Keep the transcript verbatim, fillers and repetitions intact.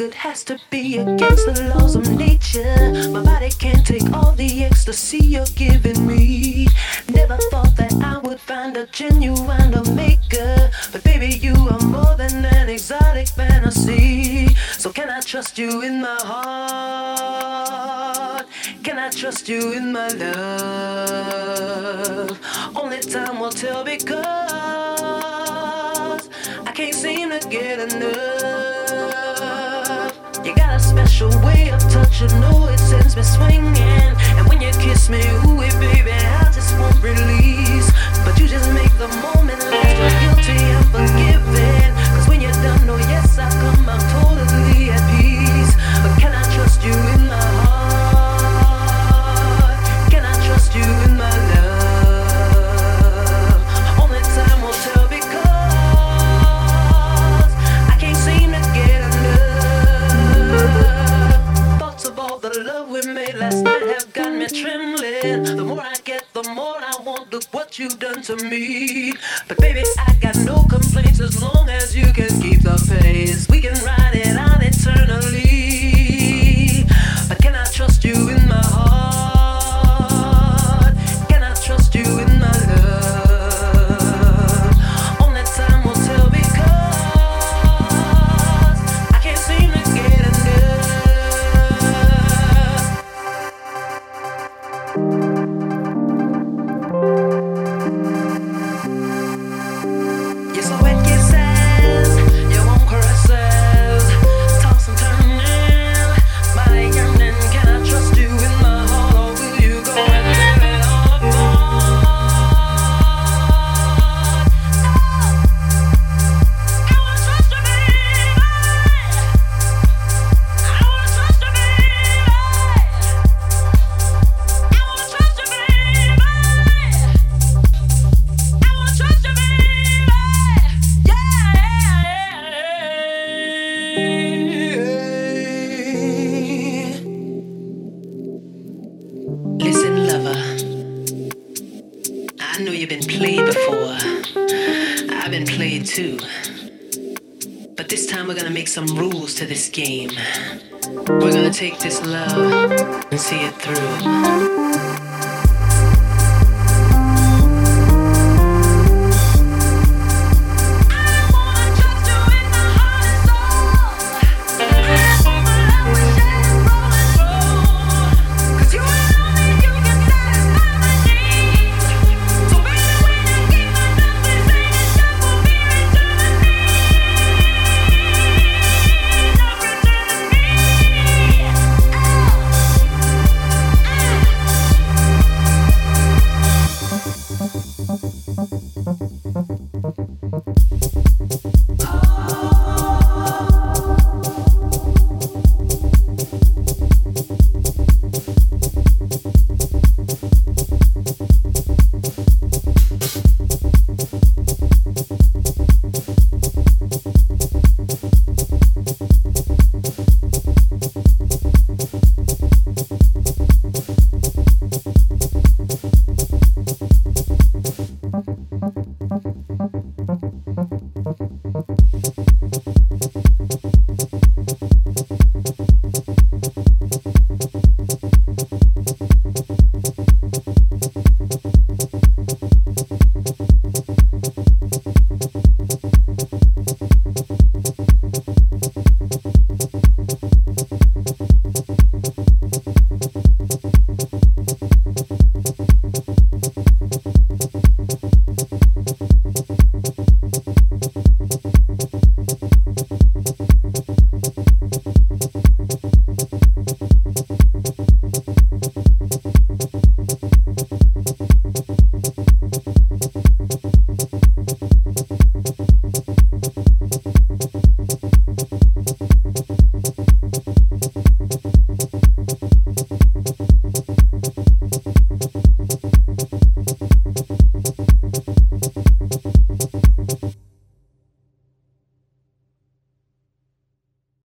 good has to be against the laws of nature. My body can't take all the ecstasy you're giving me. Never thought that I would find a genuine maker, but baby, you are more than an exotic fantasy. So can I trust you in my heart? Can I trust you in my love? Only time will tell, because I can't seem to get enough. You got a special way of touching, oh, it sends me swinging. And when you kiss me, ooh, baby, I just won't release. But you just make the moment last, you're guilty and forgiven. Cause when you're done, oh yes, I come, I'm totally at peace. But can I trust you in my heart? Can I trust you in my love? Only time will tell, because I can't seem to get enough. Thoughts of all the love we made last night have got me trembling. The more I get, the more I want. Look what you've done to me. But baby, I got no complaints as long as you can keep the pace. We can ride it out eternally. But can I trust you in my heart? Can I trust you in my love? Only time will tell, because I can't seem to get enough. You're so wet kisses, your warm caresses, toss and turning, body yearning. Can I trust you in my heart, or will you go and tear it all apart? I wanna trust you, baby. I wanna trust you, baby. I wanna trust you, baby. I wanna trust you, baby. Listen, lover, I know you've been played before. I've been played too. But this time we're gonna make some rules to this game. We're gonna take this love and see it through. Oh